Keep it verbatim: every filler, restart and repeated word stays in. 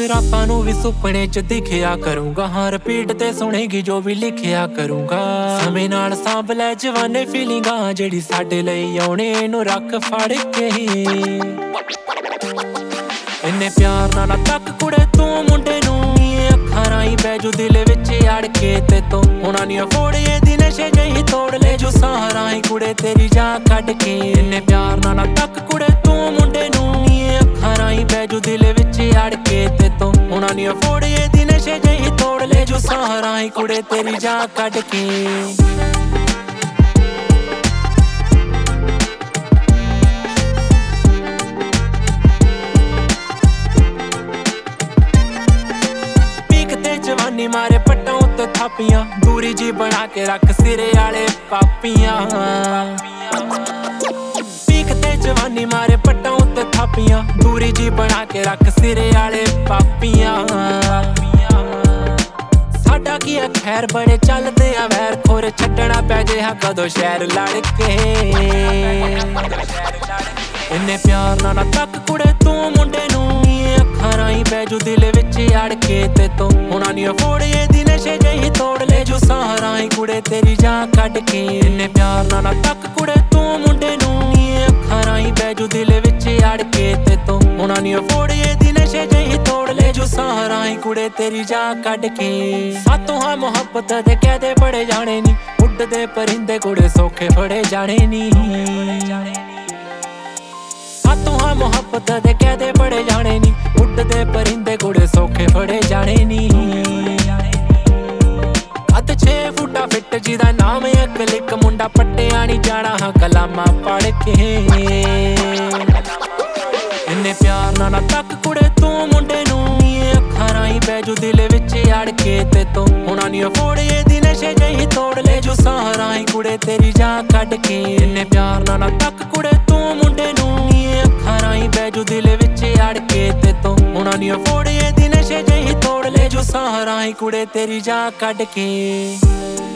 ਰਾਤਾਂ ਨੂੰ ਵੀ ਸੁਪਨੇ ਚ ਦਿਖਿਆ ਕਰੂੰਗਾ, ਹਾਂ ਰਿਪੀਟ ਤੇ ਸੁਣੇਗੀ ਜੋ ਵੀ ਲਿਖਿਆ ਕਰੂੰਗਾ। ਸਮੇਂ ਨਾਲ ਸਾਂਭ ਲੈ ਜਵਾਨੇ ਫੀਲਿੰਗਾਂ, ਜਿਹੜੀ ਸਾਡੇ ਲਈ ਆਉਣੇ ਇਹਨੂੰ ਰੱਖ ਫੜ ਕੇ। ਇੰਨੇ ਪਿਆਰ ਨਾਲ ਨਾ ਤੱਕ ਕੁੜੇ ਤੂੰ ਮੁੰਡੇ ਨੂੰ, ਇਹ ਅੱਖਾਂ ਰਾਹੀਂ ਬਹਿ ਜੂ ਦਿਲ ਵਿੱਚ ਅੜ ਕੇ ਤੇ ਤੂੰ ਉਹਨਾਂ ਦੀਆਂ ਫੋੜੇ ਦੀ ਨਸ਼ੇ ਜਿਹੀ ਤੋੜ ਲੈ ਜੂ ਸਾਹ ਰਾਹੀਂ ਕੁੜੇ ਤੇਰੀ ਜਾਨ ਕੱਢ ਕੇ। ਇੰਨੇ ਪਿਆਰ ਨਾਲ ਨਾ ਤੱਕ ਕੁੜੇ ਤੂੰ ਮੁੰਡੇ ਨੂੰ, ਇਹ ਅੱਖਾਂ ਰਾਹੀਂ ਬਹਿ ਜੂ ਦਿਲ ਵਿੱਚ ਅੜ ਕੇ ਤੇ ਤੂੰ ਉਹਨਾਂ ਦੀਆਂ ਫੋੜੇ ਦੀ ਨਸ਼ੇ ਜਿਹੀ ਤੋੜ ਲੈ ਜੂ ਸਾਹ ਰਾਹੀਂ ਕੁੜੇ ਤੇਰੀ ਜਾਨ ਕੱਢ ਕੇ। ਜਵਾਨੀ ਮਾਰੇ ਪੱਟਾਂ ਉੱਤੇ ਥਾਪੀਆਂ, ਦੂਰੀ ਜੀ ਬਣਾ ਕੇ ਰੱਖ ਸਿਰੇ ਵਾਲੇ ਪਾਪੀਆਂ। ਪੀਕ ਤੇ ਜਵਾਨੀ ਮਾਰੇ ਪੱਟਾਂ ਉੱਤੇ ਥਾਪੀਆਂ, ਦੂਰੀ ਜੀ ਬਣਾ ਕੇ ਰੱਖ ਸਿਰੇ ਵਾਲੇ ਪਾਪੀਆਂ। ਸਾਡਾ ਕੀ ਆ ਖੈਰ ਬੜੇ ਚੱਲਦੇ ਆ ਵੈਰ ਖੋਰ, ਛੱਡਣਾ ਪੈ ਜੇ ਹਾਂ ਕਦੋਂ ਸ਼ਹਿਰ ਲੜ ਕੇ। ਇੰਨੇ ਪਿਆਰ ਨਾਲ ਨਾ ਤੱਕ ਕੁੜੇ ਤੂੰ ਮੁੰਡੇ ਨੂੰ, ਇਹ ਅੱਖਾਂ ਰਾਹੀਂ ਬਹਿ ਜੂ ਦਿਲ ਵਿੱਚ ਅੜ ਕੇ ਤੇ ਤੂੰ ਉਹਨਾਂ ਦੀਆਂ ਫੋੜੇ ਦੀ ਨਸ਼ੇ ਜਿਹੀ ਤੋੜ ਲੈ ਜੂ ਸਾਹ ਰਾਹੀਂ ਕੁੜੇ ਤੇਰੀ ਜਾਨ ਕੱਢ ਕੇ। ਇੰਨੇ ਪਿਆਰ ਨਾਲ ਨਾ ਤੱਕ ਕੁੜੇ ਤੂੰ ਮੁੰਡੇ ਨੂੰ, ਇਹ ਅੱਖਾਂ ਰਾਹੀਂ ਬਹਿ ਜੂ ਦਿਲ ਵਿੱਚ ਅੜ ਕੇ ਤੇ ਤੂੰ ਉਹਨਾਂ ਦੀਆਂ ਫੋੜੇ ਦੀ ਨਸ਼ੇ ਜਿਹੀ ਤੋੜ ਲੈ ਜੂ ਸਾਹ ਰਾਹੀਂ ਕੁੜੇ ਤੇਰੀ ਜਾਨ ਕੱਢ ਕੇ। ਸਾਤੋਂ ਹਾਂ ਮੁਹੱਬਤ ਦੇ ਕਹਦੇ ਬੜੇ ਜਾਣੇ ਨੀ, ਉੱਡਦੇ ਪਰਿੰਦੇ ਕੁੜੇ ਸੌਖੇ ਫੜੇ ਜਾਣੇ ਨੀ। ਸਾਤੋਂ ਹਾਂ ਮੁਹੱਬਤ ਦੇ ਕਹਦੇ ਬੜੇ ਜਾਣੇ ਨੀ, ਉੱਡਦੇ ਪਰਿੰਦੇ ਕੁੜੇ ਸੌਖੇ ਫੜੇ ਜਾਣੇ ਨੀ। ਕੱਦ ਛੇ ਫੁੱਟਾ ਫਿੱਟ ਜਿਹਦਾ ਨਾਮ ਇੱਕ ਲਿਕ, ਮੁੰਡਾ ਪੱਟਿਆ ਨੀ ਜਾਣਾ ਹਾਂ ਕਲਾਮਾਂ ਪੜ ਕੇ। ਇੰਨੇ ਪਿਆਰ ਨਾਲ ਨਾ ਤੱਕ ਕੁੜੇ ਤੂੰ ਮੁੰਡੇ ਨੂੰ, ਇਹ ਅੱਖਾਂ ਰਾਹੀਂ ਬਹਿ ਜੂ ਦਿਲ ਵਿੱਚ ਅੜ ਕੇ ਤੇ ਤੂੰ ਉਹਨਾਂ ਦੀਆਂ ਫੋੜੇ ਦੀ ਨਸ਼ੇ ਜਿਹੀ ਤੋੜ ਲੈ ਜੂ ਸਾਹ ਰਾਹੀਂ ਕੁੜੇ ਤੇਰੀ ਜਾਨ ਕੱਢ ਕੇ। ਇੰਨੇ ਪਿਆਰ ਨਾਲ ਨਾ ਤੱਕ ਕੁੜੇ ਤੂੰ ਮੁੰਡੇ ਨੂੰ, ਇਹ ਅੱਖਾਂ ਰਾਹੀਂ ਬਹਿ ਜੂ ਦਿਲ ਵਿੱਚ ਅੜ ਕੇ ਤੇ ਤੂੰ ਉਹਨਾਂ ਦੀਆਂ ਫੋੜੇ ਦੀ ਨਸ਼ੇ ਜਿਹੀ ਤੋੜ ਲੈ ਜੂ ਸਾਹ ਰਾਹੀਂ ਕੁੜੇ ਤੇਰੀ ਜਾਨ ਕੱਢ ਕੇ।